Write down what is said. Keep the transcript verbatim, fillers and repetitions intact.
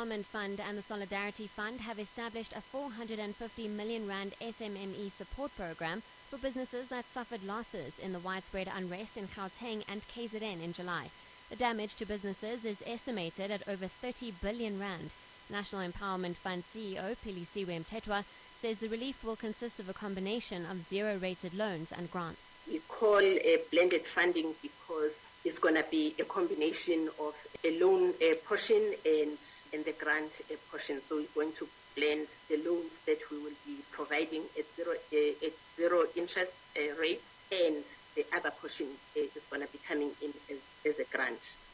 Empowerment Fund and the Solidarity Fund have established a four hundred fifty million rand S M M E support program for businesses that suffered losses in the widespread unrest in Gauteng and K Z N in July. The damage to businesses is estimated at over thirty billion rand. National Empowerment Fund C E O Philisiwe Mthethwa says the relief will consist of a combination of zero-rated loans and grants. We call a blended funding because it's going to be a combination of a loan a portion and, and the grant a portion. So we're going to blend the loans that we will be providing at zero, uh, at zero interest uh, rates, and the other portion uh, is going to be coming in as, as a grant.